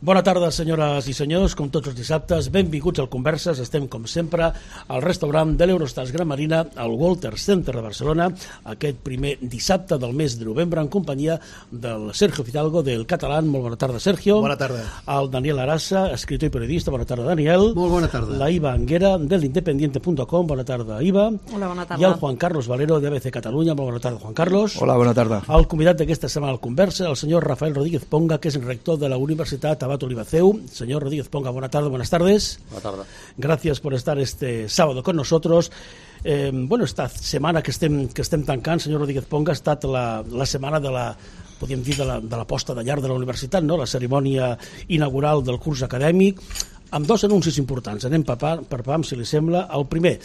Bona tarda, senyores i senyors, com tots els dissabtes, benvinguts al Converses. Estem, com sempre, al restaurant de l'Eurostars Gran Marina, al Walter Center de Barcelona, aquest primer dissabte del mes de novembre, en companyia del Sergio Fidalgo, del Catalán. Molt bona tarda, Sergio. Bona tarda. El Daniel Arasa, escritor i periodista. Bona tarda, Daniel. Molt bona tarda. La Iva Anguera, del Independiente.com. Bona tarda, Iva. Hola, bona tarda. I el Juan Carlos Valero, de ABC Catalunya. Molt bona tarda, Juan Carlos. Hola, bona tarda. El convidat d'aquesta setmana al Conversa, el senyor Rafael Rodríguez Ponga, que es el rector de la Universitat Abat Oliva CEU. Señor Rodríguez Ponga, buenas tardes. Buenas tardes. Gracias por estar este sábado con nosotros. Bueno, esta setmana que estem tancant, senyor Rodríguez Ponga, ha estat la setmana de la, podríem dir, de la posta de llar de la universitat, no? La cerimònia inaugural del curs acadèmic, amb dos anuncis importants. Anem per pam, si li sembla. El primer,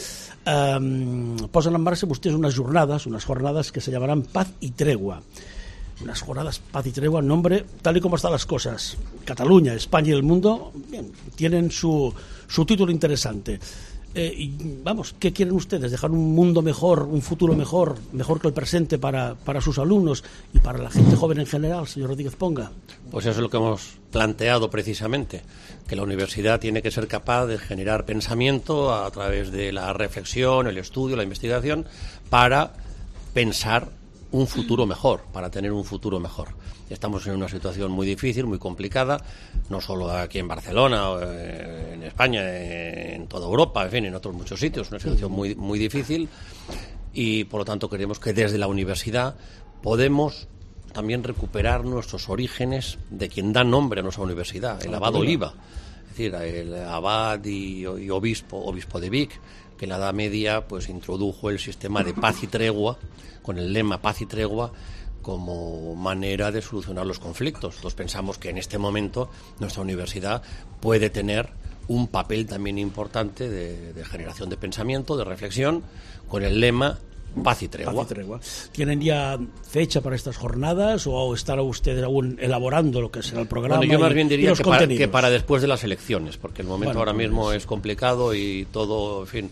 posen en marxa vostès unes jornades que se llamarán Paz y Tregua. Unas jornadas paz y tregua, nombre, tal y como están las cosas. Cataluña, España y el mundo, bien, tienen su título interesante. Y vamos, ¿qué quieren ustedes? ¿Dejar un mundo mejor, un futuro mejor que el presente para sus alumnos y para la gente joven en general, señor Rodríguez Ponga? Pues eso es lo que hemos planteado precisamente, que la universidad tiene que ser capaz de generar pensamiento a través de la reflexión, el estudio, la investigación, para pensar un futuro mejor, para tener un futuro mejor. Estamos en una situación muy difícil, muy complicada, no solo aquí en Barcelona, en España, en toda Europa, en fin, en otros muchos sitios, una situación muy, muy difícil, y por lo tanto creemos que desde la universidad podemos también recuperar nuestros orígenes de quien da nombre a nuestra universidad, el Abad Oliva, es decir, el abad y obispo de Vic, que en la Edad Media pues introdujo el sistema de paz y tregua, con el lema paz y tregua como manera de solucionar los conflictos. Entonces pensamos que en este momento nuestra universidad puede tener un papel también importante de generación de pensamiento, de reflexión, con el lema paz y tregua. Paz y tregua. ¿Tienen ya fecha para estas jornadas o están ustedes aún elaborando lo que será el programa? Bueno, yo más bien diría que para después de las elecciones, porque el momento ahora mismo es complicado y todo, en fin,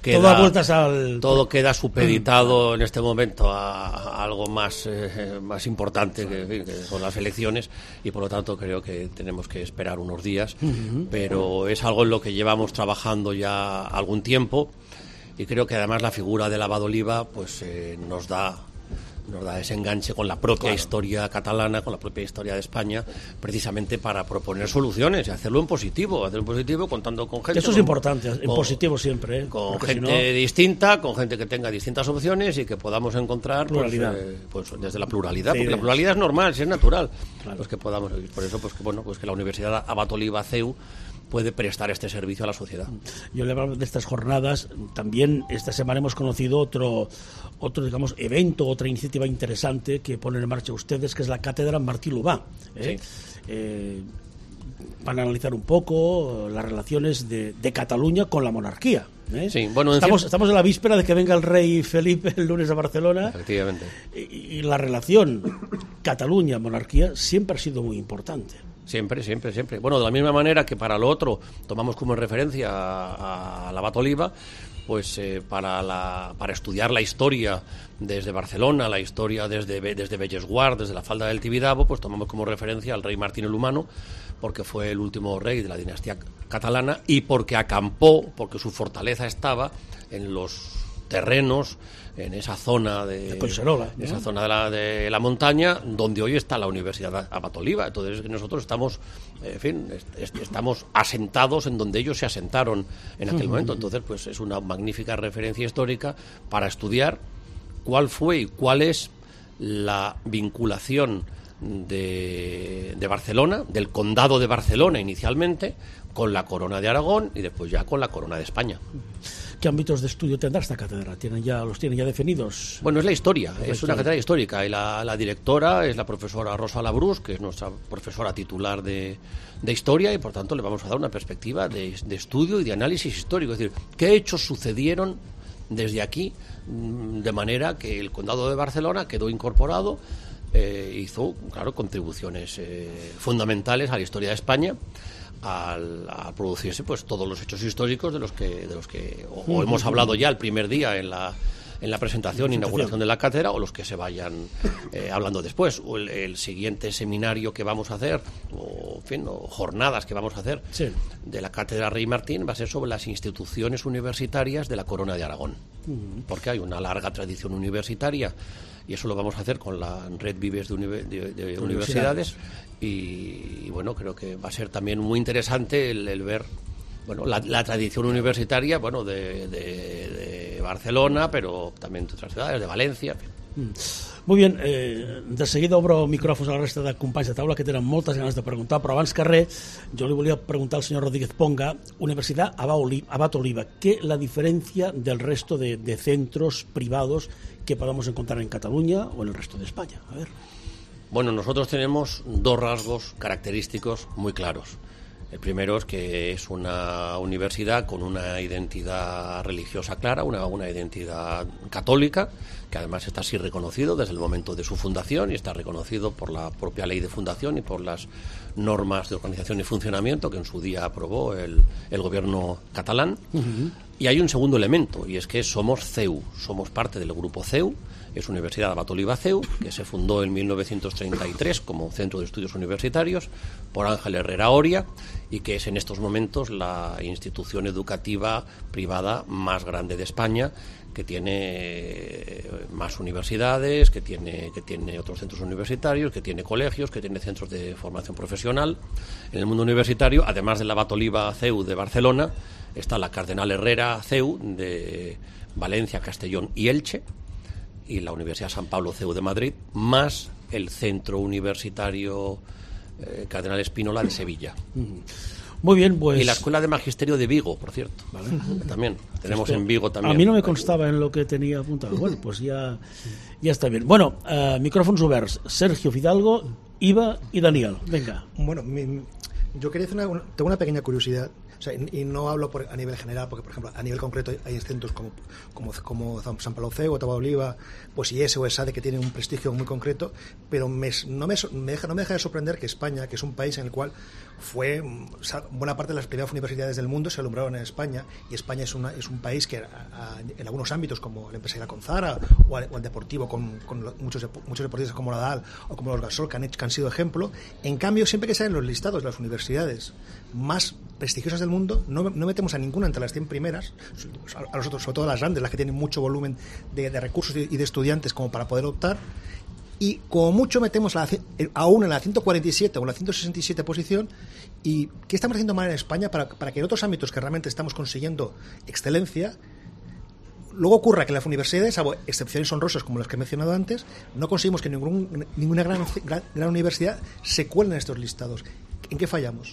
todo queda supeditado en este momento a algo más importante que son las elecciones, y por lo tanto creo que tenemos que esperar unos días, pero es algo en lo que llevamos trabajando ya algún tiempo, y creo que además la figura del Abad Oliva pues nos da ese enganche con la propia historia catalana, con la propia historia de España, precisamente para proponer soluciones y hacerlo en positivo, contando con gente. Eso es importante, en positivo siempre, con gente distinta, con gente que tenga distintas opciones y que podamos encontrar pluralidad. Pues desde la pluralidad, porque Sí, la pluralidad es normal, si es natural, claro. Pues que podamos, por eso pues que la Universidad Abat Oliva CEU puede prestar este servicio a la sociedad. Yo le hablo de estas jornadas. También esta semana hemos conocido otro digamos, evento, otra iniciativa interesante que ponen en marcha ustedes, que es la Cátedra Martí Lubà. Sí. Van a analizar un poco las relaciones de Cataluña con la monarquía. Sí, bueno, estamos en la víspera de que venga el rey Felipe el lunes a Barcelona. Efectivamente. Y la relación Cataluña-monarquía siempre ha sido muy importante. Siempre. Bueno, de la misma manera que para lo otro tomamos como referencia a la Abat Oliva, pues para estudiar la historia desde Barcelona, la historia desde Bellesguard, desde la falda del Tibidabo, pues tomamos como referencia al rey Martín el Humano, porque fue el último rey de la dinastía catalana y porque acampó, porque su fortaleza estaba en los terrenos, en esa zona de Collserola, ¿no? Esa zona de la montaña donde hoy está la Universidad Abat Oliva. Entonces nosotros estamos, en fin, estamos asentados en donde ellos se asentaron en aquel momento. Entonces pues es una magnífica referencia histórica para estudiar cuál fue y cuál es la vinculación de Barcelona, del condado de Barcelona inicialmente, con la corona de Aragón y después ya con la corona de España. ¿Qué ámbitos de estudio tendrá esta cátedra? ¿Los tienen ya definidos? Bueno, es la historia, es una cátedra histórica, y la directora es la profesora Rosa Labrús, que es nuestra profesora titular de historia, y por tanto le vamos a dar una perspectiva de estudio y de análisis histórico, es decir, qué hechos sucedieron desde aquí, de manera que el condado de Barcelona quedó incorporado, hizo, claro, contribuciones fundamentales a la historia de España, al producirse pues todos los hechos históricos de los que hemos hablado ya el primer día en la en la presentación, inauguración de la cátedra, o los que se vayan hablando después, o el siguiente seminario que vamos a hacer, o, en fin, o jornadas que vamos a hacer de la cátedra Rey Martín, va a ser sobre las instituciones universitarias de la Corona de Aragón, porque hay una larga tradición universitaria, y eso lo vamos a hacer con la Red Vives de universidades, y bueno, creo que va a ser también muy interesante el ver, bueno, la tradición universitaria, bueno, de Barcelona, pero también de otras ciudades, de Valencia, en fin. Molt bé, de seguida obro micròfons a la resta de companys de taula que tenen moltes ganes de preguntar, però abans que res yo le volia preguntar al señor Rodríguez Ponga, Universidad Abad Oliva, ¿qué la diferencia del resto de centros privados que podamos encontrar en Cataluña o en el resto de España? A ver. Bueno, nosotros tenemos dos rasgos característicos muy claros. El primero es que es una universidad con una identidad religiosa clara, una identidad católica, que además está así reconocido desde el momento de su fundación y está reconocido por la propia ley de fundación y por las normas de organización y funcionamiento que en su día aprobó el gobierno catalán. Y hay un segundo elemento, y es que somos CEU, somos parte del grupo CEU. Es Universidad Abad Oliva CEU, que se fundó en 1933 como Centro de Estudios Universitarios por Ángel Herrera Oria, y que es en estos momentos la institución educativa privada más grande de España, que tiene más universidades, que tiene otros centros universitarios, que tiene colegios, que tiene centros de formación profesional. En el mundo universitario, además de la Abad Oliva CEU de Barcelona, está la Cardenal Herrera CEU de Valencia, Castellón y Elche, y la Universidad San Pablo CEU de Madrid, más el Centro Universitario Cardenal Espínola de Sevilla. Muy bien, pues... Y la Escuela de Magisterio de Vigo, por cierto. ¿Vale? También, tenemos en Vigo también. A mí no me constaba en lo que tenía apuntado. Bueno, pues ya está bien. Bueno, micrófonos oberts. Sergio Fidalgo, Iva y Daniel. Venga. Bueno, yo quería hacer tengo una pequeña curiosidad. O sea, y no hablo a nivel general, porque, por ejemplo, a nivel concreto hay centros como San Pablo CEU, Abad Oliva, pues IES o ESADE, que tienen un prestigio muy concreto, pero no me deja de sorprender que España, que es un país en el cual buena parte de las primeras universidades del mundo se alumbraron en España, y España es un país que en algunos ámbitos, como el empresarial con Zara, o el deportivo con muchos deportistas como Nadal o como los Gasol, que han sido ejemplo. En cambio, siempre que salen los listados de las universidades más prestigiosas del mundo, no metemos a ninguna entre las 100 primeras, a nosotros, sobre todo las grandes, las que tienen mucho volumen de recursos y de estudiantes como para poder optar, y como mucho metemos aún en la 147 o en la 167 posición. ¿Y qué estamos haciendo mal en España para que en otros ámbitos que realmente estamos consiguiendo excelencia, luego ocurra que en las universidades, salvo excepciones honrosas como las que he mencionado antes, no conseguimos que ninguna gran universidad se cuele en estos listados? ¿En qué fallamos?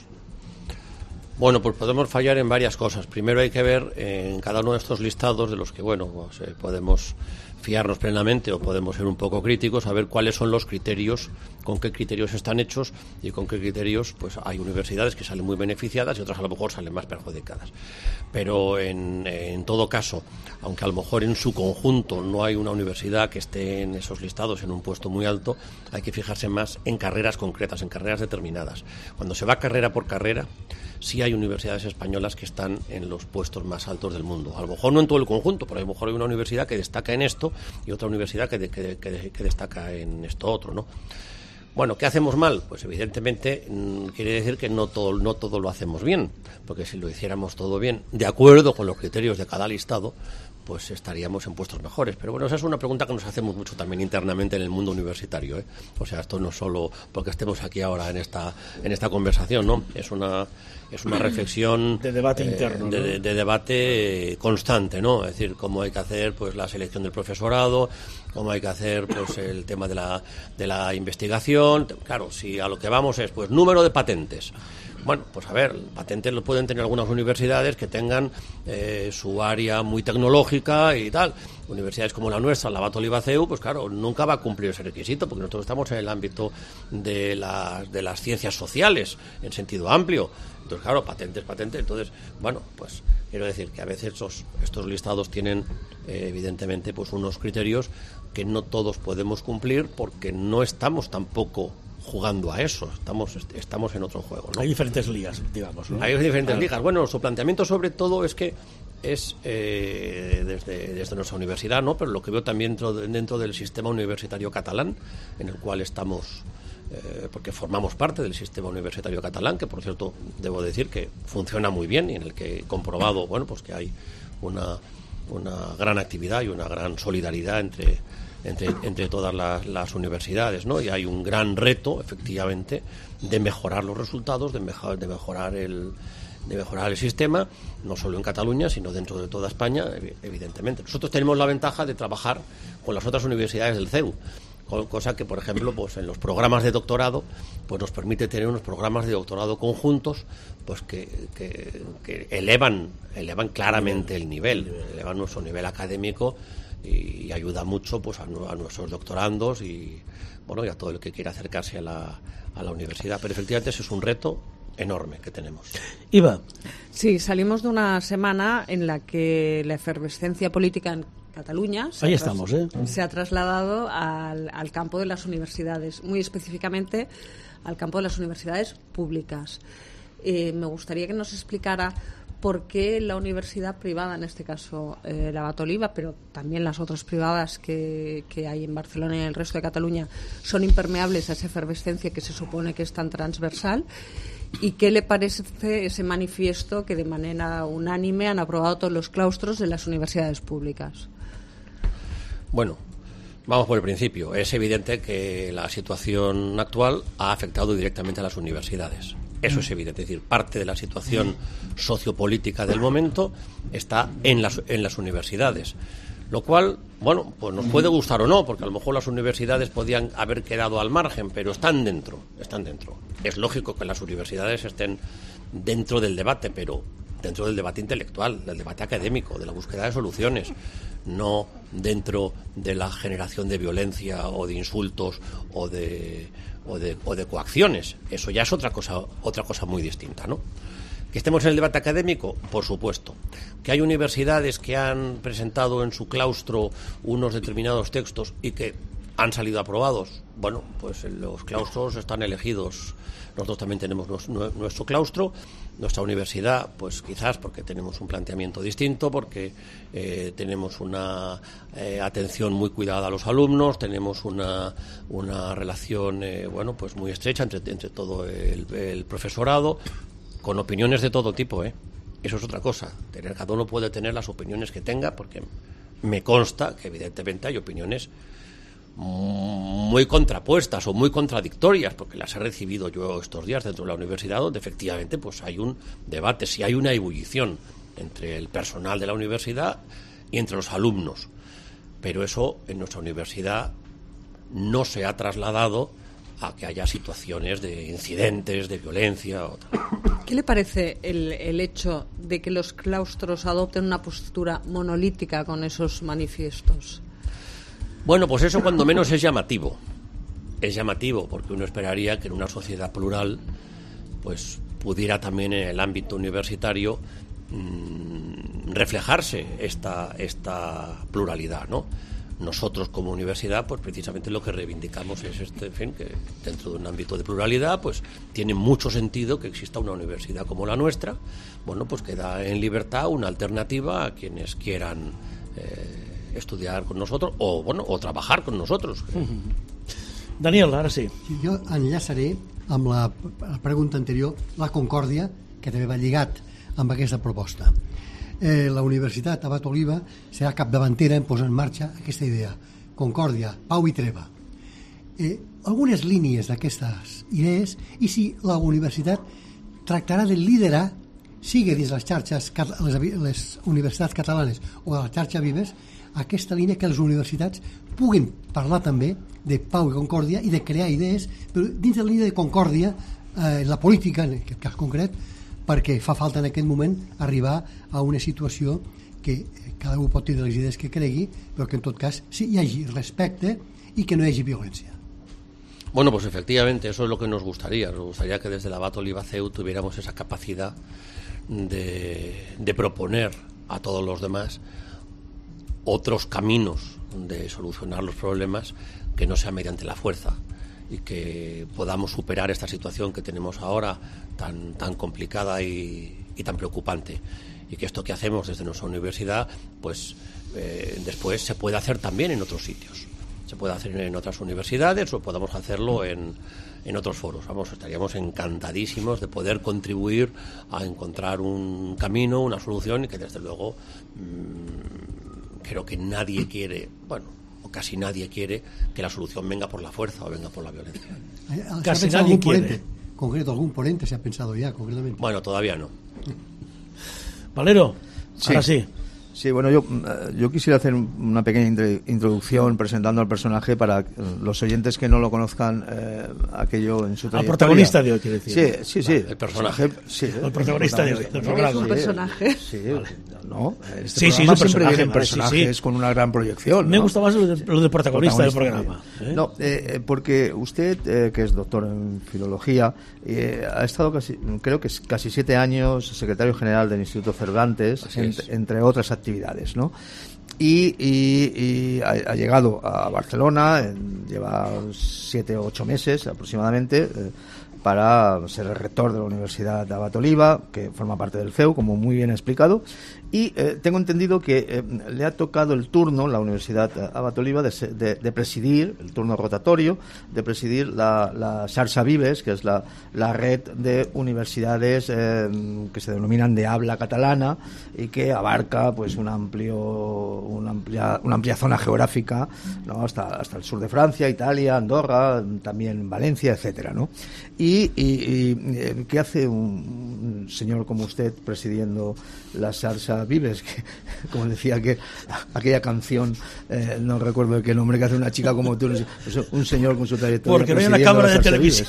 Bueno, pues podemos fallar en varias cosas. Primero hay que ver en cada uno de estos listados, de los que, bueno, pues, podemos fiarnos plenamente o podemos ser un poco críticos, a ver cuáles son los criterios, con qué criterios están hechos y con qué criterios, pues hay universidades que salen muy beneficiadas y otras a lo mejor salen más perjudicadas. Pero en todo caso, aunque a lo mejor en su conjunto no hay una universidad que esté en esos listados en un puesto muy alto, hay que fijarse más en carreras concretas, en carreras determinadas. Cuando se va carrera por carrera, sí hay universidades españolas que están en los puestos más altos del mundo. A lo mejor no en todo el conjunto, pero a lo mejor hay una universidad que destaca en esto y otra universidad que destaca en esto otro, ¿no? Bueno, ¿qué hacemos mal? Pues evidentemente quiere decir que no todo lo hacemos bien, porque si lo hiciéramos todo bien, de acuerdo con los criterios de cada listado, pues estaríamos en puestos mejores. Pero bueno, esa es una pregunta que nos hacemos mucho también internamente en el mundo universitario, ¿eh? O sea, esto no es solo porque estemos aquí ahora en esta conversación, ¿no? Es una reflexión de debate interno, ¿no? de debate constante, ¿no? Es decir, cómo hay que hacer pues la selección del profesorado, cómo hay que hacer pues el tema de la investigación. Claro, si a lo que vamos es pues número de patentes. Bueno, pues a ver, patentes lo pueden tener algunas universidades que tengan su área muy tecnológica y tal. Universidades como la nuestra, la Abad Oliva CEU, pues claro, nunca va a cumplir ese requisito, porque nosotros estamos en el ámbito de las ciencias sociales, en sentido amplio. Entonces, claro, patentes. Entonces, bueno, pues quiero decir que a veces estos listados tienen, evidentemente, pues unos criterios que no todos podemos cumplir, porque no estamos tampoco jugando a eso, estamos en otro juego, ¿no? Hay diferentes ligas, digamos, ¿no? Hay diferentes ligas. Bueno, su planteamiento sobre todo es que es desde nuestra universidad, ¿no? Pero lo que veo también dentro del sistema universitario catalán, en el cual estamos, porque formamos parte del sistema universitario catalán, que por cierto debo decir que funciona muy bien y en el que he comprobado, bueno, pues que hay una gran actividad y una gran solidaridad entre todas las universidades, ¿no? Y hay un gran reto, efectivamente, de mejorar los resultados, de mejorar el sistema, no solo en Cataluña, sino dentro de toda España, evidentemente. Nosotros tenemos la ventaja de trabajar con las otras universidades del CEU, cosa que, por ejemplo, pues en los programas de doctorado, pues nos permite tener unos programas de doctorado conjuntos, pues que elevan claramente el nivel, elevan nuestro nivel académico y ayuda mucho, pues a nuestros doctorandos y bueno, y a todo el que quiera acercarse a la universidad. Pero efectivamente ese es un reto enorme que tenemos. Iva. Sí, salimos de una semana en la que la efervescencia política en Cataluña se ha trasladado al campo de las universidades, muy específicamente al campo de las universidades públicas. Me gustaría que nos explicara por qué la universidad privada, en este caso la Abat Oliba, pero también las otras privadas que hay en Barcelona y en el resto de Cataluña, son impermeables a esa efervescencia que se supone que es tan transversal. ¿Y qué le parece ese manifiesto que de manera unánime han aprobado todos los claustros de las universidades públicas? Bueno, vamos por el principio. Es evidente que la situación actual ha afectado directamente a las universidades. Eso es evidente. Es decir, parte de la situación sociopolítica del momento está en las universidades. Lo cual, bueno, pues nos puede gustar o no, porque a lo mejor las universidades podían haber quedado al margen, pero están dentro. Es lógico que las universidades estén dentro del debate, pero dentro del debate intelectual, del debate académico, de la búsqueda de soluciones, no dentro de la generación de violencia o de insultos o de coacciones. Eso ya es otra cosa muy distinta, ¿no? ¿Que estemos en el debate académico? Por supuesto. ¿Que hay universidades que han presentado en su claustro unos determinados textos y que han salido aprobados? Bueno, pues los claustros están elegidos. Nosotros también tenemos nuestro claustro. Nuestra universidad, pues quizás porque tenemos un planteamiento distinto, porque tenemos una atención muy cuidada a los alumnos, tenemos una relación bueno, pues muy estrecha entre todo el profesorado, con opiniones de todo tipo, Eso es otra cosa. Cada uno puede tener las opiniones que tenga, porque me consta que evidentemente hay opiniones muy contrapuestas o muy contradictorias, porque las he recibido yo estos días dentro de la universidad, donde efectivamente pues hay un debate, si hay una ebullición entre el personal de la universidad y entre los alumnos. Pero eso en nuestra universidad no se ha trasladado a que haya situaciones de incidentes, de violencia. ¿Qué le parece el hecho de que los claustros adopten una postura monolítica con esos manifiestos? Bueno, pues eso cuando menos es llamativo. Es llamativo porque uno esperaría que en una sociedad plural pues pudiera también en el ámbito universitario reflejarse esta pluralidad, ¿no? Nosotros como universidad, pues precisamente lo que reivindicamos es en fin, que dentro de un ámbito de pluralidad, pues tiene mucho sentido que exista una universidad como la nuestra, bueno, pues que da en libertad una alternativa a quienes quieran estudiar con nosotros o trabajar con nosotros. Daniel, ara sí. Jo enllaçaré amb la pregunta anterior, la concòrdia, que també va lligat amb aquesta proposta. La Universitat Abat Oliba serà capdavantera en posar en marxa aquesta idea, concòrdia, pau i treva. Algunes línies d'aquestes idees i si la universitat tractarà de liderar, sigui dins les xarxes, les universitats catalanes o de la xarxa Vives, aquesta línia que les universitats puguin parlar també de pau i concòrdia i de crear idees, però dins de la línia de concòrdia, la política, en aquest cas concret, perquè fa falta en aquest moment arribar a una situació que cada un pot tenir les idees que cregui, però que en tot cas sí hi hagi respecte i que no hi hagi violència. Bueno, pues efectivamente, eso es lo que nos gustaría. Nos gustaría que desde la Abat Oliba CEU tuviéramos esa capacidad de proponer a todos los demás otros caminos de solucionar los problemas que no sea mediante la fuerza y que podamos superar esta situación que tenemos ahora tan complicada y tan preocupante. y que esto que hacemos desde nuestra universidad, pues después se puede hacer también en otros sitios. Se puede hacer en otras universidades o podamos hacerlo en otros foros. Vamos, estaríamos encantadísimos de poder contribuir a encontrar un camino, una solución, y que desde luego creo que nadie quiere, bueno, o casi nadie quiere que la solución venga por la fuerza o venga por la violencia. Casi nadie quiere. Concreto, ¿algún ponente se ha pensado ya concretamente? Bueno, todavía no. Valero, sí. Ahora sí. Sí, bueno, yo quisiera hacer una pequeña introducción presentando al personaje para los oyentes que no lo conozcan, aquello en su trayectoria. Al protagonista de hoy, quiere decir. Sí. El personaje. Sí, el protagonista de hoy. Es un personaje. Sí, no. Sí, siempre vienen personajes con una gran proyección, ¿no? Me gusta más lo de protagonista del programa. No, porque usted, que es doctor en filología, ha estado creo que casi 7 años secretario general del Instituto Cervantes, entre otras actividades, ¿no? Y ha llegado a Barcelona, lleva 7 o 8 meses aproximadamente, para ser el rector de la Universidad de Abat Oliba, que forma parte del CEU, como muy bien ha explicado. Y tengo entendido que le ha tocado el turno, la Universidad Abat Oliba, de presidir, el turno rotatorio, de presidir la Xarxa Vives, que es la red de universidades que se denominan de habla catalana y que abarca pues una amplia zona geográfica, ¿no? hasta el sur de Francia, Italia, Andorra, también Valencia, etcétera, ¿no? Y ¿qué hace un señor como usted presidiendo la Xarxa Vives? Que, como decía que aquella canción, no recuerdo de qué nombre, que hace una chica como tú, un señor con su trayectoria. Porque no hay una cámara de televisión.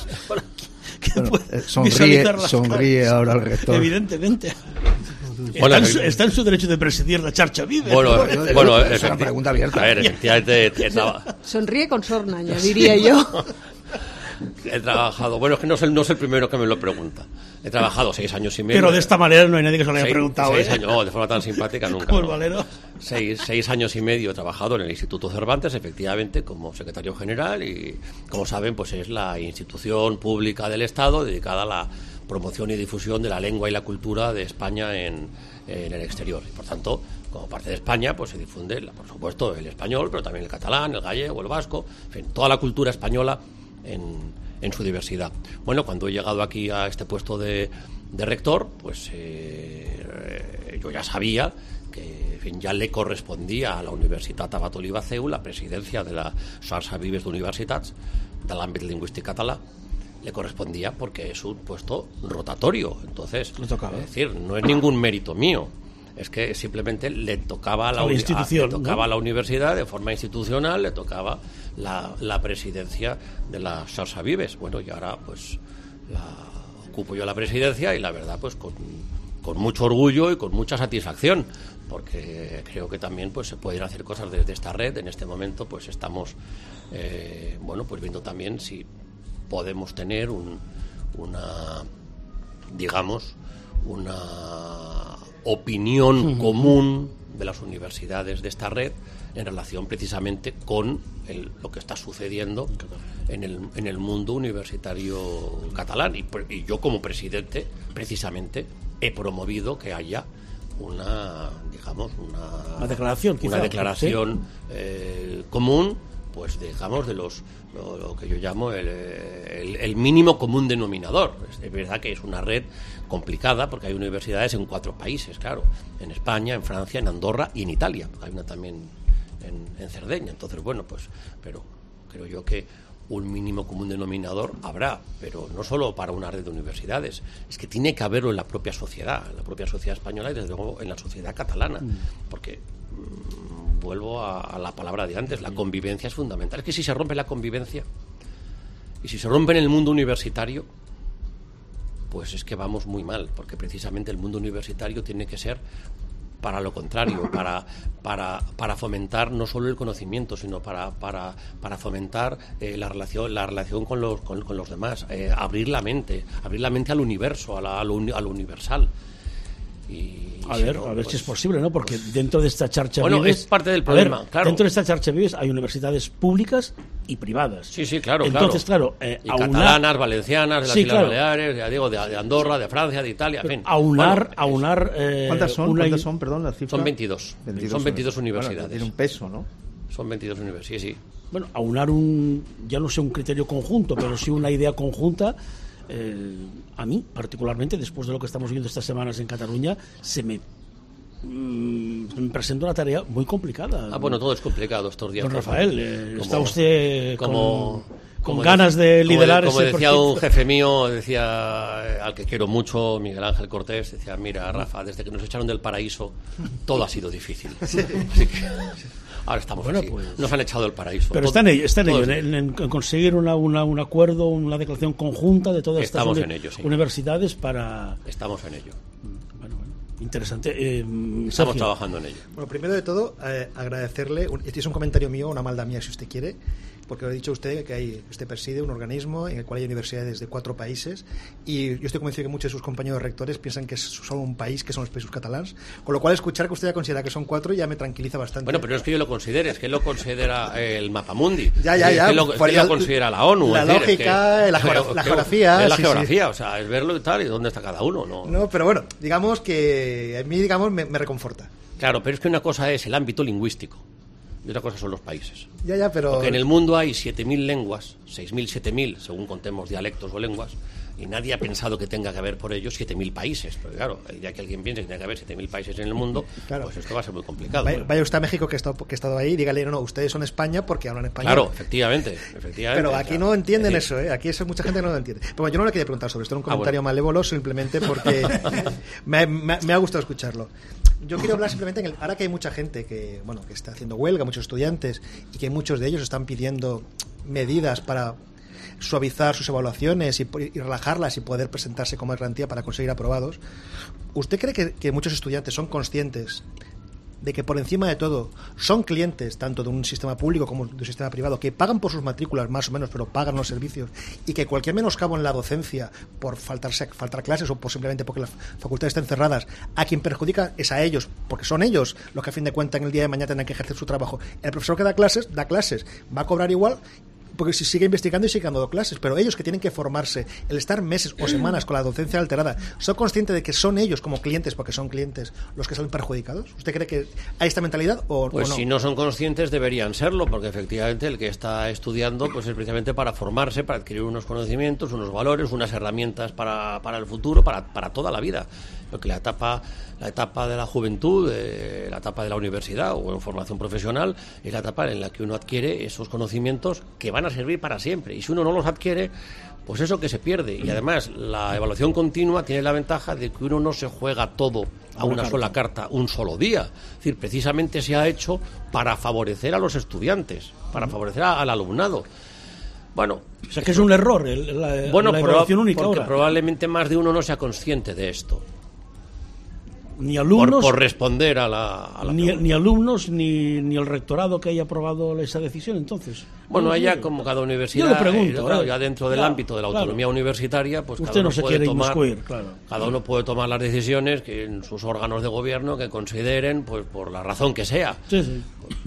Sonríe ahora el rector. Evidentemente. Bueno, está en su derecho de presidir la Xarxa Vives. Bueno, es una pregunta abierta. A ver, efectivamente. Sonríe con sorna, diría yo. He trabajado, bueno, es que no es el primero que me lo pregunta. He trabajado 6 años y medio. Pero de esta manera no hay nadie que se lo haya preguntado. 6 años, no, de forma tan simpática nunca. Pues no. Valero. 6 años y medio he trabajado en el Instituto Cervantes, efectivamente, como secretario general, y como saben, pues es la institución pública del Estado dedicada a la promoción y difusión de la lengua y la cultura de España en el exterior. Y por tanto, como parte de España, pues se difunde, por supuesto, el español, pero también el catalán, el gallego, el vasco, en fin, toda la cultura española en su diversidad. Bueno, cuando he llegado aquí a este puesto de rector, pues yo ya sabía que, en fin, ya le correspondía a la Universitat Abat Oliba CEU la presidencia de la Xarxa Vives d'Universitats de l'àmbit lingüístic català. Le correspondía porque es un puesto rotatorio. Entonces, es decir, no es ningún mérito mío. Es que simplemente le tocaba a la institución, le tocaba a la universidad de forma institucional, le tocaba la presidencia de la Xarxa Vives. Bueno, y ahora pues ocupo yo la presidencia, y la verdad pues con mucho orgullo y con mucha satisfacción, porque creo que también pues se pueden hacer cosas desde esta red. En este momento pues estamos pues viendo también si podemos tener una opinión común de las universidades de esta red en relación precisamente con lo que está sucediendo en el mundo universitario catalán. Y yo, como presidente, precisamente he promovido que haya una declaración común, pues digamos, de lo que yo llamo el mínimo común denominador. Es verdad que es una red complicada porque hay universidades en 4 países, claro, en España, en Francia, en Andorra y en Italia. Hay una también en Cerdeña. Entonces, bueno, pues, pero creo yo que un mínimo común denominador habrá, pero no solo para una red de universidades, es que tiene que haberlo en la propia sociedad española y desde luego en la sociedad catalana, porque vuelvo a la palabra de antes, la convivencia es fundamental. Es que si se rompe la convivencia y si se rompe en el mundo universitario, pues es que vamos muy mal, porque precisamente el mundo universitario tiene que ser para lo contrario, para fomentar no solo el conocimiento, sino para fomentar la relación con los demás, abrir la mente al universo, a lo universal. A ver si es posible, ¿no? Porque dentro de esta charcha Vives... es parte del problema, claro. Dentro de esta charcha Vives hay universidades públicas y privadas. Sí, claro. Entonces, claro... y catalanas, valencianas, de las Islas Baleares, ya digo, de Andorra, de Francia, de Italia, en fin. ¿Cuántas son, perdón, las cifras? Son 22. Son 22 universidades. Bueno, tiene un peso, ¿no? Son 22 universidades, sí. Bueno, aunar ya no sé un criterio conjunto, pero sí una idea conjunta... a mí, particularmente, después de lo que estamos viendo estas semanas en Cataluña, se me presenta una tarea muy complicada. Bueno, todo es complicado estos días. Don Rafael, está usted con ganas de liderar como decía un jefe mío, al que quiero mucho, Miguel Ángel Cortés, decía, mira, Rafa, desde que nos echaron del paraíso, todo ha sido difícil. Así que... Ahora estamos así. Pues, nos han echado del paraíso. Pero está en ello, en conseguir un acuerdo, una declaración conjunta de todas estas universidades para... Estamos en ello. Bueno, interesante. Estamos trabajando en ello. Bueno, primero de todo, agradecerle, este es un comentario mío, una maldad mía si usted quiere, porque lo ha dicho usted que usted preside un organismo en el cual hay universidades de 4 países y yo estoy convencido que muchos de sus compañeros rectores piensan que es solo un país, que son los Països Catalans, con lo cual escuchar que usted ya considera que son 4 ya me tranquiliza bastante. Bueno, pero no es que yo lo considere, es que lo considera el Mapamundi. Ya. Es que lo considera la ONU. La lógica, la geografía. Es la geografía, o sea, es verlo y tal, y dónde está cada uno. No, pero bueno, digamos que a mí, me reconforta. Claro, pero es que una cosa es el ámbito lingüístico. Y otra cosa son los países. Pero... Porque en el mundo hay 7.000 lenguas, 6.000, 7.000, según contemos dialectos o lenguas, y nadie ha pensado que tenga que haber por ello 7.000 países. Porque claro, ya que alguien piense que tiene que haber 7.000 países en el mundo, pues esto va a ser muy complicado. Vaya usted a México, que he estado ahí, dígale, no, ustedes son España porque hablan español. Claro, efectivamente. Pero aquí no entienden eso, ¿eh? Aquí mucha gente no lo entiende. Pero bueno, yo no le quería preguntar sobre esto, era un comentario malévolo, simplemente porque me ha gustado escucharlo. Yo quiero hablar simplemente ahora que hay mucha gente que está haciendo huelga, muchos estudiantes, y que muchos de ellos están pidiendo medidas para suavizar sus evaluaciones y relajarlas y poder presentarse como garantía para conseguir aprobados. ¿Usted cree que muchos estudiantes son conscientes de que por encima de todo son clientes tanto de un sistema público como de un sistema privado, que pagan por sus matrículas más o menos, pero pagan los servicios, y que cualquier menoscabo en la docencia por faltar clases o por simplemente porque las facultades estén cerradas, a quien perjudica es a ellos, porque son ellos los que a fin de cuentas en el día de mañana tendrán que ejercer su trabajo? El profesor que da clases, va a cobrar igual porque si sigue investigando y sigue dando clases, pero ellos que tienen que formarse, el estar meses o semanas con la docencia alterada, ¿son conscientes de que son ellos como clientes, porque son clientes, los que salen perjudicados? ¿Usted cree que hay esta mentalidad o no? Si no son conscientes deberían serlo, porque efectivamente el que está estudiando pues es precisamente para formarse, para adquirir unos conocimientos, unos valores, unas herramientas para el futuro, para toda la vida. Lo que la etapa de la juventud, la etapa de la universidad o en formación profesional, es la etapa en la que uno adquiere esos conocimientos que van a servir para siempre, y si uno no los adquiere, pues eso que se pierde. Y además la evaluación continua tiene la ventaja de que uno no se juega todo a una sola carta un solo día. Es decir, precisamente se ha hecho para favorecer a los estudiantes, para favorecer al alumnado. Bueno, o sea que es un error la evaluación única porque ahora. Probablemente más de uno no sea consciente de esto. Ni alumnos por responder a la ni alumnos ni el rectorado que haya aprobado esa decisión. Entonces, bueno, allá como cada universidad, yo le pregunto, ya dentro del ámbito de la autonomía universitaria, pues usted no se quiere inmiscuir, cada uno puede tomar las decisiones que en sus órganos de gobierno que consideren, pues por la razón que sea. Sí.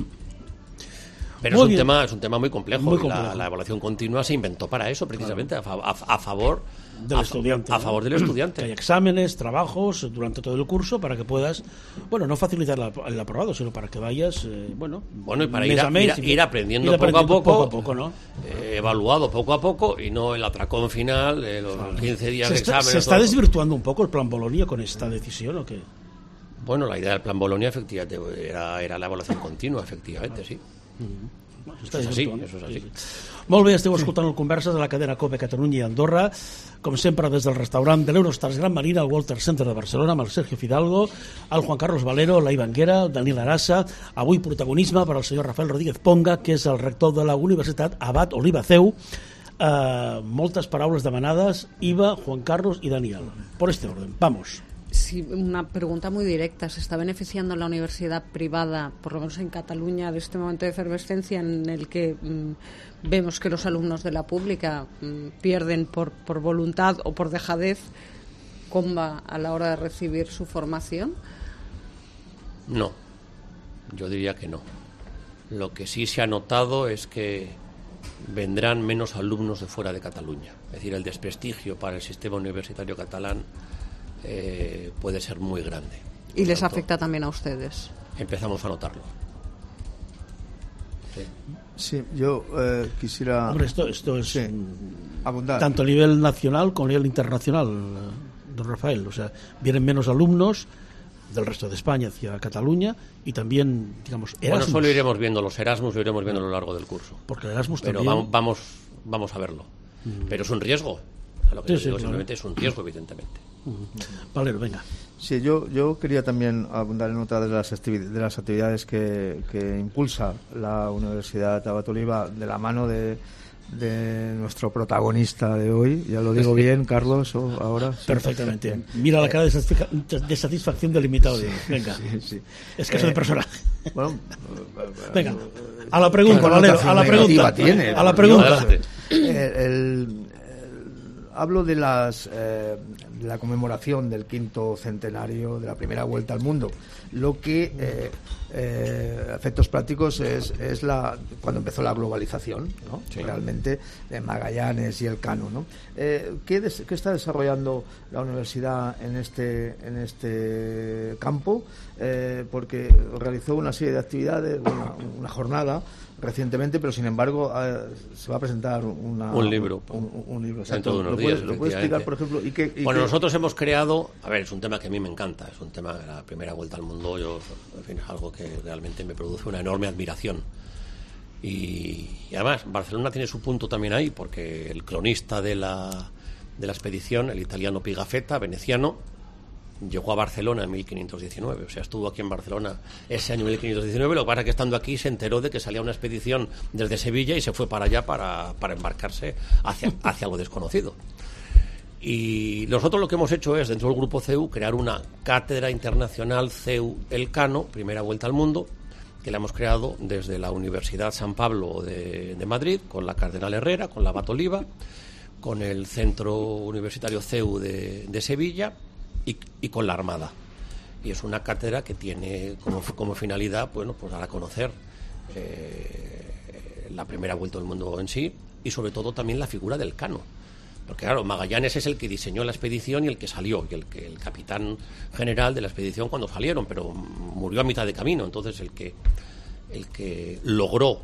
Pero es un tema muy complejo. La evaluación continua se inventó para eso, precisamente, a favor del estudiante. A favor del estudiante. Que hay exámenes, trabajos durante todo el curso para que puedas, no facilitar el aprobado, sino para que vayas, y para ir aprendiendo poco a poco, ¿no? Evaluado poco a poco y no el atracón final de los 15 días de exámenes. ¿Se está desvirtuando un poco el plan Bolonia con esta decisión o qué? Bueno, la idea del plan Bolonia efectivamente era la evaluación continua, efectivamente, sí. Eso és així. Molt bé, esteu escoltant el Converses de la cadena COPE Catalunya i Andorra, com sempre des del restaurant de l'Eurostars Gran Marina al Walter Center de Barcelona, amb el Sergio Fidalgo, el Juan Carlos Valero, la Ivanguera, el Daniel Arassa. Avui protagonisme per al senyor Rafael Rodríguez Ponga, que és el rector de la Universitat Abat Oliba Ceu. Moltes paraules demanades, Iva, Juan Carlos y Daniel. Por este orden, vamos. Sí, una pregunta muy directa. ¿Se está beneficiando la universidad privada, por lo menos en Cataluña, de este momento de efervescencia en el que vemos que los alumnos de la pública pierden por voluntad o por dejadez comba a la hora de recibir su formación? No, yo diría que no. Lo que sí se ha notado es que vendrán menos alumnos de fuera de Cataluña. Es decir, el desprestigio para el sistema universitario catalán puede ser muy grande. ¿Y les afecta también a ustedes? Empezamos a notarlo. Sí, yo quisiera... Hombre, esto es sí, abundar. Tanto a nivel nacional como a nivel internacional, don Rafael. O sea, vienen menos alumnos del resto de España hacia Cataluña y también, digamos, Erasmus. Bueno, solo iremos viendo los Erasmus, lo iremos viendo a lo largo del curso. Porque el Erasmus pero también... vamos a verlo. Pero es un riesgo. Lo que digo, simplemente es un riesgo, evidentemente. Valero, venga. Sí, yo quería también abundar en otra de las actividades que impulsa la Universidad Abat Oliba de la mano de nuestro protagonista de hoy. Ya lo digo bien, Carlos, ahora. Sí. Perfectamente. Bien. Mira la cara de satisfacción del invitado. Sí, venga. Sí. Es que soy de personaje. Bueno, venga. A la pregunta, Valero, a la pregunta. Tiene, a la pregunta. Hablo de la conmemoración del 5º centenario de la primera vuelta al mundo. Lo que, a efectos prácticos, es cuando empezó la globalización, ¿no? Sí. Realmente, de Magallanes y Elcano, ¿no? ¿Qué está desarrollando la universidad en este campo? Porque realizó una serie de actividades, una jornada recientemente, pero sin embargo se va a presentar un libro. Un libro, exacto. ¿Lo puedes explicar, por ejemplo? Bueno, nosotros hemos creado, es un tema que a mí me encanta, es un tema de la primera vuelta al mundo, en fin, es algo que realmente me produce una enorme admiración. Y además, Barcelona tiene su punto también ahí, porque el cronista de la expedición, el italiano Pigafetta, veneciano, llegó a Barcelona en 1519, o sea, estuvo aquí en Barcelona ese año 1519, lo que pasa es que estando aquí se enteró de que salía una expedición desde Sevilla y se fue para allá para embarcarse hacia algo desconocido. Y nosotros lo que hemos hecho es, dentro del grupo CEU, crear una cátedra internacional CEU Elcano, primera vuelta al mundo, que la hemos creado desde la Universidad San Pablo de Madrid, con la Cardenal Herrera, con la Abat Oliba, con el Centro Universitario CEU de Sevilla, y con la Armada. Y es una cátedra que tiene como finalidad, bueno, pues dar a conocer la primera vuelta del mundo en sí, y sobre todo también la figura del Cano. Porque claro, Magallanes es el que diseñó la expedición y el que salió, y el capitán general de la expedición cuando salieron, pero murió a mitad de camino. Entonces el que logró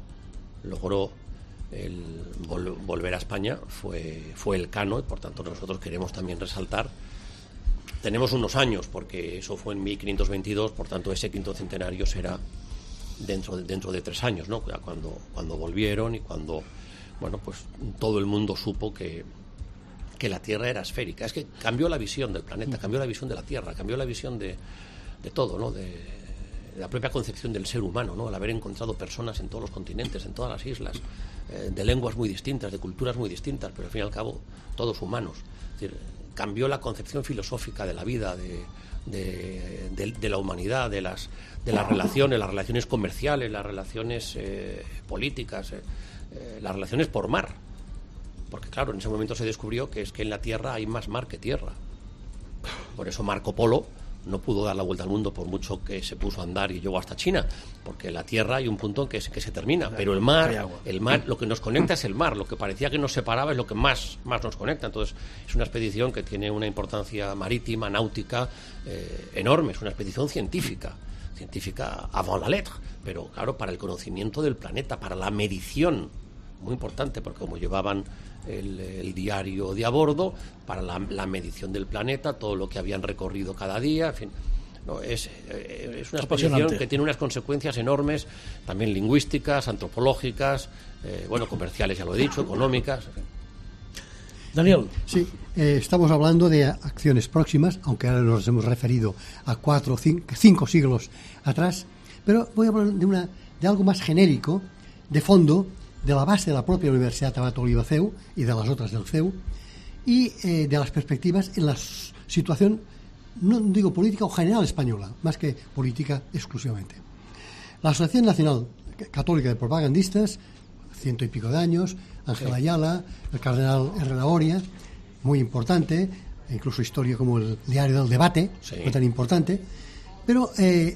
volver a España fue el Cano, y por tanto nosotros queremos también resaltar. Tenemos unos años, porque eso fue en 1522, por tanto ese 5º centenario será dentro de 3 años, ¿no? Cuando volvieron y cuando, bueno, pues todo el mundo supo que la Tierra era esférica. Es que cambió la visión del planeta, cambió la visión de la Tierra, cambió la visión de todo, ¿no? De la propia concepción del ser humano, ¿no? Al haber encontrado personas en todos los continentes, en todas las islas, de lenguas muy distintas, de culturas muy distintas, pero al fin y al cabo todos humanos. Es decir, cambió la concepción filosófica de la vida, de la humanidad, de las relaciones comerciales, las relaciones políticas, las relaciones por mar. Porque claro, en ese momento se descubrió que es que en la Tierra hay más mar que tierra. Por eso Marco Polo no pudo dar la vuelta al mundo, por mucho que se puso a andar y llegó hasta China, porque en la Tierra hay un punto en que se termina, pero el mar, lo que nos conecta es el mar, lo que parecía que nos separaba es lo que más nos conecta. Entonces es una expedición que tiene una importancia marítima, náutica, enorme, es una expedición científica avant la lettre, pero claro, para el conocimiento del planeta, para la medición, muy importante, porque como llevaban el diario de a bordo, para la medición del planeta, todo lo que habían recorrido cada día, en fin, no, es una expedición que tiene unas consecuencias enormes, también lingüísticas, antropológicas, comerciales, ya lo he dicho, económicas, en fin. Daniel. Sí, estamos hablando de acciones próximas, aunque ahora nos hemos referido a 4 o 5 siglos atrás, pero voy a hablar de algo más genérico, de fondo, de la base de la propia Universidad Abat Oliba CEU y de las otras del CEU, y de las perspectivas en la situación, no digo política o general española, más que política exclusivamente. La Asociación Nacional Católica de Propagandistas, 100 y pico de años, Ángel Ayala, el cardenal Herrera Oria, muy importante, incluso historia como el Diario del Debate, sí, no tan importante, pero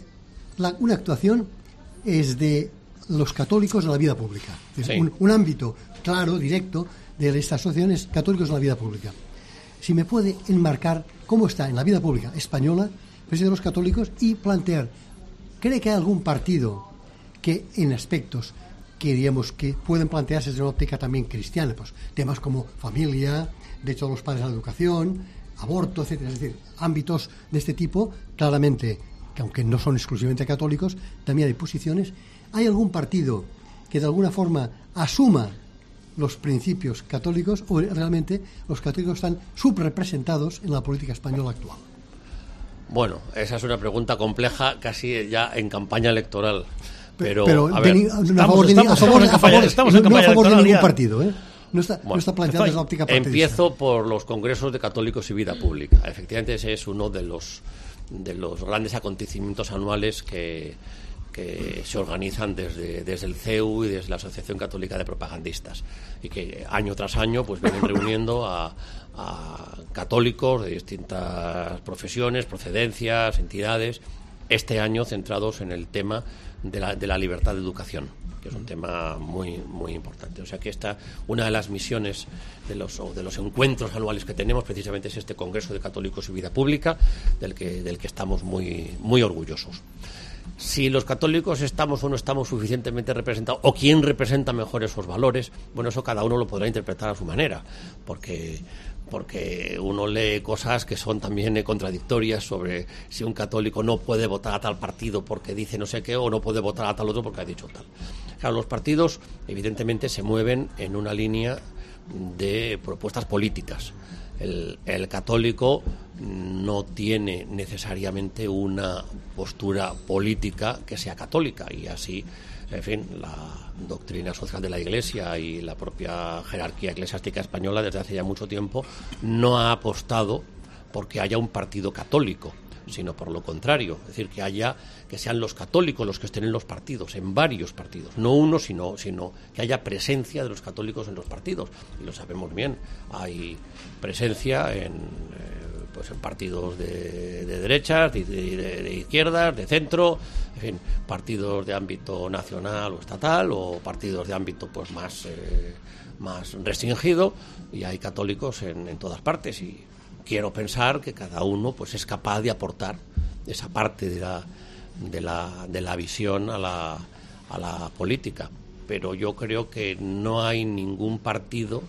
una actuación es de los católicos en la vida pública. Es decir, sí, un ámbito claro, directo, de estas asociaciones católicos en la vida pública. Si me puede enmarcar cómo está en la vida pública española de los católicos y plantear, ¿cree que hay algún partido que en aspectos que diríamos que pueden plantearse desde una óptica también cristiana, pues temas como familia, derechos de los padres a la educación, aborto, etcétera, es decir, ámbitos de este tipo, claramente, que aunque no son exclusivamente católicos, también hay posiciones? ¿Hay algún partido que de alguna forma asuma los principios católicos o realmente los católicos están subrepresentados en la política española actual? Bueno, esa es una pregunta compleja, casi ya en campaña electoral. Pero a ver, estamos en campaña electoral de ningún partido, ¿eh? No está planteado desde la óptica partidista. Empiezo por los congresos de católicos y vida pública. Efectivamente, ese es uno de los grandes acontecimientos anuales que se organizan desde el CEU y desde la Asociación Católica de Propagandistas, y que año tras año pues vienen reuniendo a católicos de distintas profesiones, procedencias, entidades, este año centrados en el tema de la libertad de educación, que es un tema muy, muy importante. O sea que una de las misiones de los encuentros anuales que tenemos precisamente es este Congreso de Católicos y Vida Pública, del que estamos muy, muy orgullosos. Si los católicos estamos o no estamos suficientemente representados, o quién representa mejor esos valores, bueno, eso cada uno lo podrá interpretar a su manera, porque uno lee cosas que son también contradictorias sobre si un católico no puede votar a tal partido porque dice no sé qué, o no puede votar a tal otro porque ha dicho tal. Claro, los partidos evidentemente se mueven en una línea de propuestas políticas. El católico no tiene necesariamente una postura política que sea católica, y así, en fin, la doctrina social de la Iglesia y la propia jerarquía eclesiástica española desde hace ya mucho tiempo no ha apostado porque haya un partido católico, sino por lo contrario, es decir, que sean los católicos los que estén en los partidos, en varios partidos, no uno, sino que haya presencia de los católicos en los partidos, y lo sabemos bien, hay presencia en partidos de derechas, de izquierdas, de centro, en fin, partidos de ámbito nacional o estatal, o partidos de ámbito pues más restringido, y hay católicos en todas partes, y quiero pensar que cada uno pues es capaz de aportar esa parte de la visión a la política. Pero yo creo que no hay ningún partido,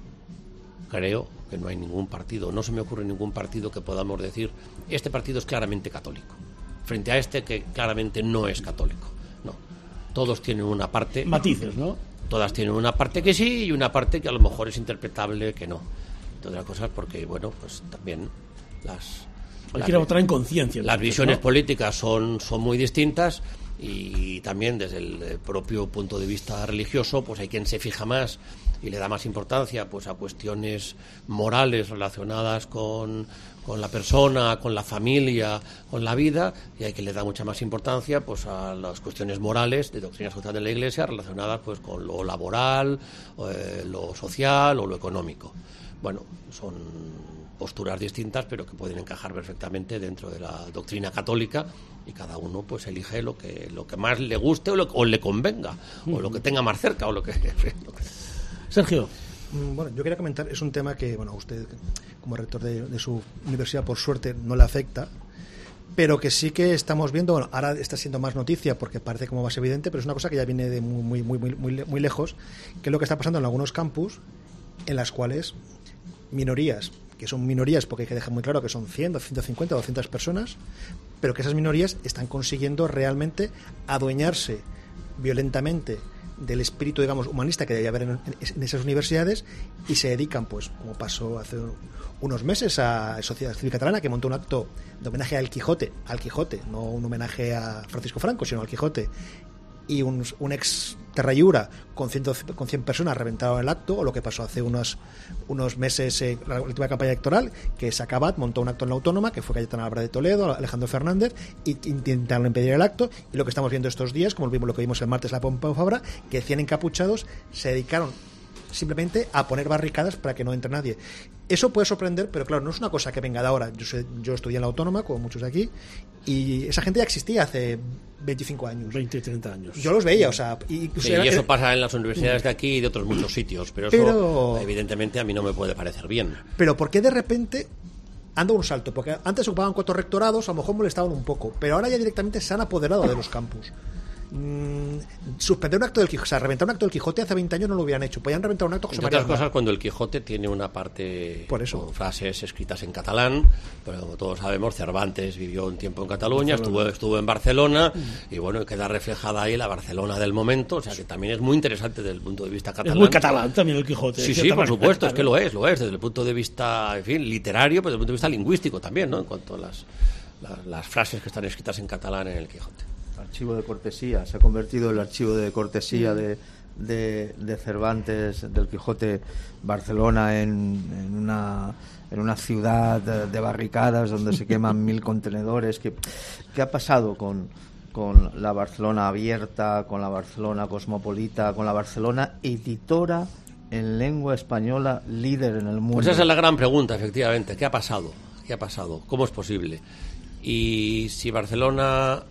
no se me ocurre ningún partido que podamos decir este partido es claramente católico frente a este que claramente no es católico. No, todos tienen una parte, matices, ¿no? Todas tienen una parte que sí y una parte que a lo mejor es interpretable que no. Todas las cosas porque, bueno, pues también quiere votar en conciencia. Las visiones políticas son muy distintas, y también desde el propio punto de vista religioso, pues hay quien se fija más y le da más importancia pues a cuestiones morales relacionadas con la persona, con la familia, con la vida, y hay quien le da mucha más importancia pues a las cuestiones morales de doctrina social de la Iglesia relacionadas pues con lo laboral, lo social o lo económico. Bueno, son posturas distintas, pero que pueden encajar perfectamente dentro de la doctrina católica, y cada uno pues elige lo que más le guste o le convenga, o lo que tenga más cerca, o lo que Sergio. Bueno, yo quería comentar, es un tema que, bueno, usted como rector de su universidad por suerte no le afecta, pero que sí que estamos viendo, bueno, ahora está siendo más noticia porque parece como más evidente, pero es una cosa que ya viene de muy lejos, que es lo que está pasando en algunos campus en las cuales minorías, que son minorías porque hay que dejar muy claro que son 100, 150, 200 personas, pero que esas minorías están consiguiendo realmente adueñarse violentamente del espíritu, digamos, humanista que debe haber en esas universidades, y se dedican, pues, como pasó hace unos meses a Sociedad Civil Catalana, que montó un acto de homenaje al Quijote, no un homenaje a Francisco Franco, sino al Quijote, y un ex Terrayura con 100 personas reventaron el acto, o lo que pasó hace unos meses la última campaña electoral, que Sacabat montó un acto en la Autónoma, que fue Cayetana Álvarez de Toledo, Alejandro Fernández, y intentaron impedir el acto, y lo que estamos viendo estos días, como lo que vimos el martes en la Pompeu Fabra, que 100 encapuchados se dedicaron simplemente a poner barricadas para que no entre nadie. eso puede sorprender, pero claro, no es una cosa que venga de ahora. Yo estudié en la Autónoma, como muchos de aquí, y esa gente ya existía hace 25 años. 20, 30 años. Yo los veía, o sea... Y eso pasa en las universidades de aquí y de otros muchos sitios, pero eso evidentemente a mí no me puede parecer bien. Pero ¿por qué de repente han dado un salto? Porque antes ocupaban 4 rectorados, a lo mejor molestaban un poco, pero ahora ya directamente se han apoderado de los campus. Suspender un acto del Quijote, o sea, reventar un acto del Quijote hace 20 años no lo hubieran hecho. Podían reventar un acto José María Aznar. Otras cosas, cuando el Quijote tiene una parte con frases escritas en catalán, pero como todos sabemos, Cervantes vivió un tiempo en Cataluña, estuvo en Barcelona, y bueno, queda reflejada ahí la Barcelona del momento, o sea que también es muy interesante desde el punto de vista catalán. Es muy catalán también el Quijote. Sí, por supuesto, es que lo es, desde el punto de vista, en fin, literario, pero desde el punto de vista lingüístico también, ¿no? En cuanto a las frases que están escritas en catalán en el Quijote. Archivo de cortesía, se ha convertido el archivo de cortesía de Cervantes, del Quijote, Barcelona, en una ciudad de barricadas donde se queman 1000 contenedores. ¿Qué ha pasado con la Barcelona abierta, con la Barcelona cosmopolita, con la Barcelona editora en lengua española, líder en el mundo? Pues esa es la gran pregunta, efectivamente. ¿Qué ha pasado? ¿Cómo es posible? Y si Barcelona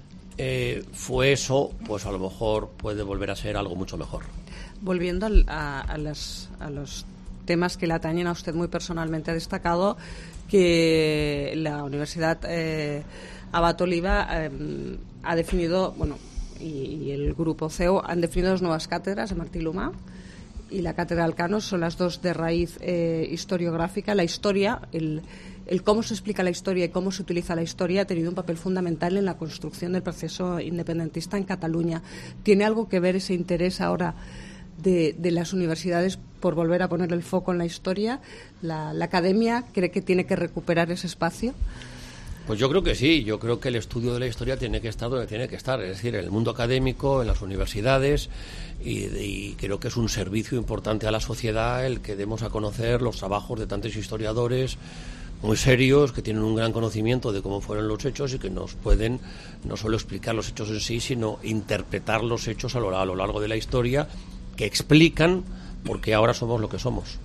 fue eso, pues a lo mejor puede volver a ser algo mucho mejor. Volviendo a los temas que le atañen a usted muy personalmente, ha destacado que la Universidad Abat Oliba ha definido, y el grupo CEU han definido 2 nuevas cátedras de Martí Lumà y la cátedra Elcano. Son las 2 de raíz historiográfica. La historia, el cómo se explica la historia y cómo se utiliza la historia ha tenido un papel fundamental en la construcción del proceso independentista en Cataluña. ¿Tiene algo que ver ese interés ahora de las universidades por volver a poner el foco en la historia? ¿La academia cree que tiene que recuperar ese espacio? Pues yo creo que sí, yo creo que el estudio de la historia tiene que estar donde tiene que estar, es decir, en el mundo académico, en las universidades, y creo que es un servicio importante a la sociedad el que demos a conocer los trabajos de tantos historiadores muy serios, que tienen un gran conocimiento de cómo fueron los hechos y que nos pueden no solo explicar los hechos en sí, sino interpretar los hechos a lo largo de la historia, que explican por qué ahora somos lo que somos.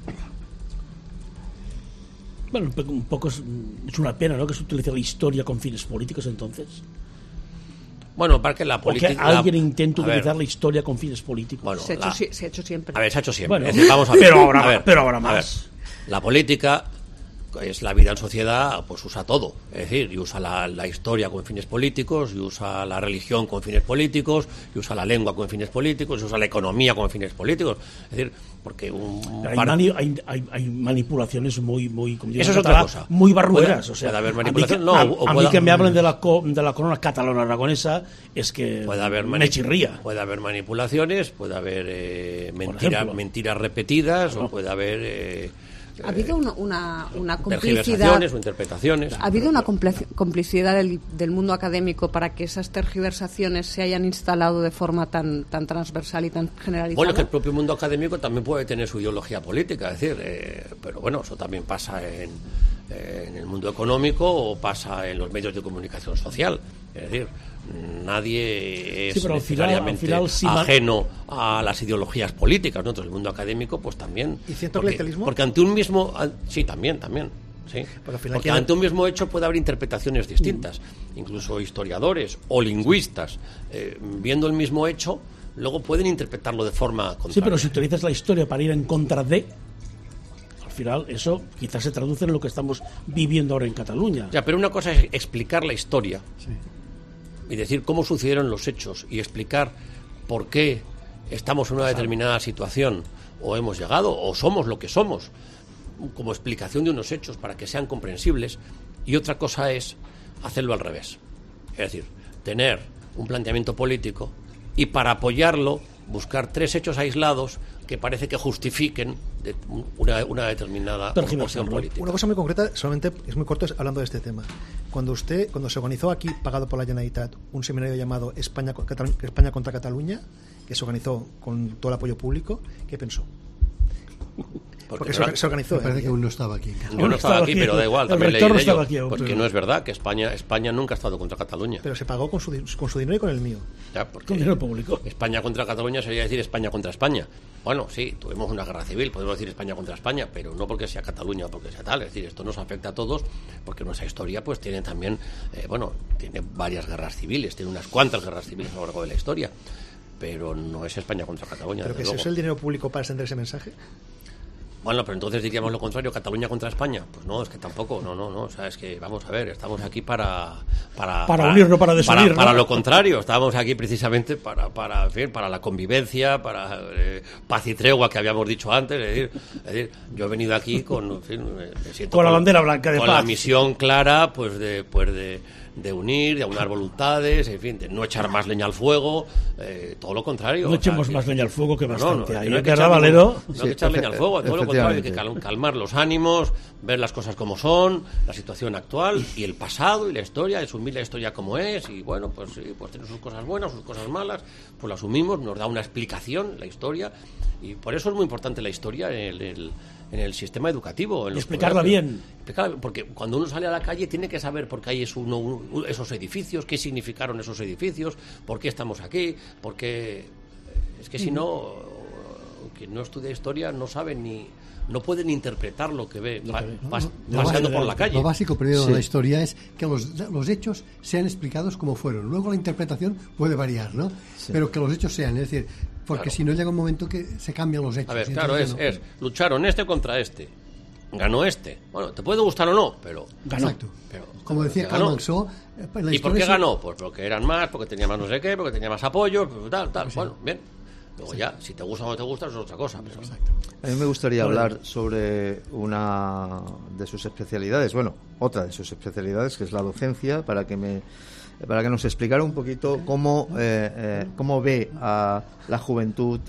Bueno, un poco es una pena, ¿no?, que se utilice la historia con fines políticos, entonces. Bueno, para que la política... O que alguien intente utilizar la historia con fines políticos. Bueno, se ha hecho siempre. A ver, se ha hecho siempre. Bueno, es decir, vamos a ver. Pero ahora más. A ver, la política es la vida en sociedad, pues usa todo, es decir, y usa la historia con fines políticos, y usa la religión con fines políticos, y usa la lengua con fines políticos, y usa la economía con fines políticos, es decir, porque hay manipulaciones muy eso es otra cosa, muy barrueras, puede haber manipulación, a mí que me hablen de la corona catalana aragonesa es que me chirría. Puede haber manipulaciones, puede haber mentiras repetidas, o puede haber ha habido una complicidad, tergiversaciones o interpretaciones. ¿Ha habido una complicidad del mundo académico para que esas tergiversaciones se hayan instalado de forma tan transversal y tan generalizada? Bueno, que el propio mundo académico también puede tener su ideología política, es decir, pero bueno, eso también pasa en el mundo económico o pasa en los medios de comunicación social. Es decir, nadie es necesariamente ajeno a las ideologías políticas. Nosotros, el mundo académico, pues también. ¿Y cierto clientelismo? Porque ante un mismo... Sí, también. Sí. Porque ante un mismo hecho puede haber interpretaciones distintas. Incluso historiadores o lingüistas, viendo el mismo hecho, luego pueden interpretarlo de forma contraria. Sí, pero si utilizas la historia para ir en contra de... Al final, eso quizás se traduce en lo que estamos viviendo ahora en Cataluña. Ya, pero una cosa es explicar la historia. Sí. Y decir cómo sucedieron los hechos y explicar por qué estamos en una determinada situación o hemos llegado o somos lo que somos, como explicación de unos hechos para que sean comprensibles, y otra cosa es hacerlo al revés, es decir, tener un planteamiento político y para apoyarlo buscar 3 hechos aislados que parece que justifiquen una determinada posición política. Una cosa muy concreta, solamente es muy corto, hablando de este tema. Cuando se organizó aquí, pagado por la Generalitat, un seminario llamado España contra Cataluña, que se organizó con todo el apoyo público, ¿qué pensó? Porque se organizó. Me parece que aún no estaba aquí. Yo no estaba aquí, pero da igual, también leí de ello. Aquí, porque no es verdad que España nunca ha estado contra Cataluña. Pero se pagó con su dinero y con el mío. Ya, con dinero público. España contra Cataluña sería decir España contra España. Bueno, sí, tuvimos una guerra civil, podemos decir España contra España, pero no porque sea Cataluña o porque sea tal. Es decir, esto nos afecta a todos, porque nuestra historia pues tiene también, tiene varias guerras civiles, tiene unas cuantas guerras civiles a lo largo de la historia, pero no es España contra Cataluña. ¿Pero que eso es el dinero público para extender ese mensaje? Bueno, pero entonces diríamos lo contrario, Cataluña contra España. Pues no, es que tampoco, no. O sea, es que, vamos a ver, estamos aquí para unir, no para desunir. Para lo contrario, estábamos aquí precisamente para la convivencia, para paz y tregua que habíamos dicho antes. Es decir, yo he venido aquí con la bandera blanca de con paz. La misión clara, pues de unir, de aunar voluntades, en fin, de no echar más leña al fuego, todo lo contrario. No echemos más leña al fuego, que bastante hay. No hay que echar leña al fuego, todo lo contrario, hay que calmar los ánimos, ver las cosas como son, la situación actual y el pasado y la historia, asumir la historia como es, y bueno, pues tiene sus cosas buenas, sus cosas malas, pues lo asumimos, nos da una explicación la historia, y por eso es muy importante la historia en el sistema educativo. En los explicarla bien. Porque cuando uno sale a la calle tiene que saber por qué hay esos edificios, qué significaron esos edificios, por qué estamos aquí, porque es que si no, quien no estudia historia no sabe no puede ni interpretar lo que ve paseando por la calle. Lo básico primero de la historia es que los hechos sean explicados como fueron. Luego la interpretación puede variar, ¿no? Sí. Pero que los hechos sean, es decir, porque si no llega un momento que se cambian los hechos. A ver, claro, es lucharon contra este. Ganó este. Bueno, te puede gustar o no, pero ganó. Exacto. Pero, como decía Clemenceau, ¿y por qué ganó? Pues porque eran más, porque tenía más no sé qué, porque tenía más apoyo, tal. Pues bueno, bien. Luego ya, si te gusta o no te gusta, eso es otra cosa. Pero... Exacto. A mí me gustaría hablar sobre una de sus especialidades, otra de sus especialidades, que es la docencia, para que nos explicara un poquito cómo ve a la juventud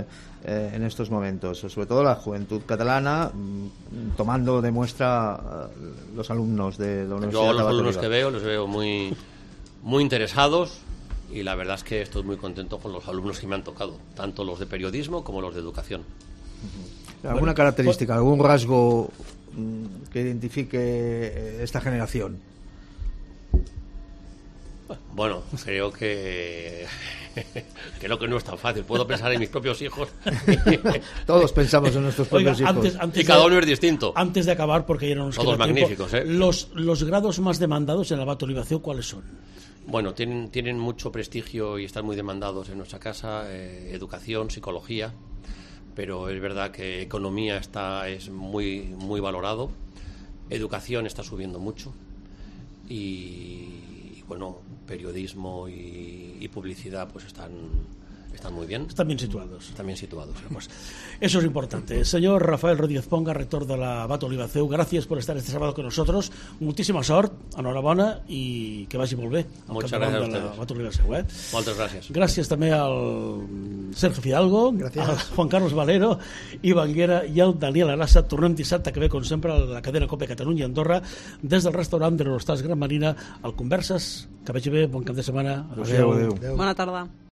en estos momentos, sobre todo la juventud catalana, tomando de muestra los alumnos de la Universidad de Yo los alumnos que veo, los veo muy, muy interesados, y la verdad es que estoy muy contento con los alumnos que me han tocado, tanto los de periodismo como los de educación. ¿Alguna característica, algún rasgo que identifique esta generación? Bueno, creo que no es tan fácil. Puedo pensar en mis propios hijos. Todos pensamos en nuestros propios hijos. Y cada uno es distinto. Antes de acabar, porque ya no nos todos queda magníficos, tiempo, los grados más demandados en el Abat Olivaceu, ¿cuáles son? Bueno, tienen mucho prestigio y están muy demandados en nuestra casa. Educación, psicología, pero es verdad que economía es muy, muy valorado. Educación está subiendo mucho. Y bueno, periodismo y publicidad pues están muy bien. Están bien situados. Están bien situados. Pues eso es importante. Señor Rafael Rodríguez Ponga, rector de la Abat Olivaceu, gracias por estar este sábado con nosotros. Moltíssima sort, enhorabona i que vagi molt bé. Muchas gracias a ustedes. Abat Olivaceu, Moltes gràcies. Gràcies també al Sergio Fidalgo, al Juan Carlos Valero, Ivan Guera i al Daniel Arassa. Tornem dissabte que ve, com sempre, a la cadena COPE Catalunya Andorra, des del restaurant de l'Hostal Gran Marina, al Converses. Que vagi bé, bon cap de setmana. Adéu. Bona tarda.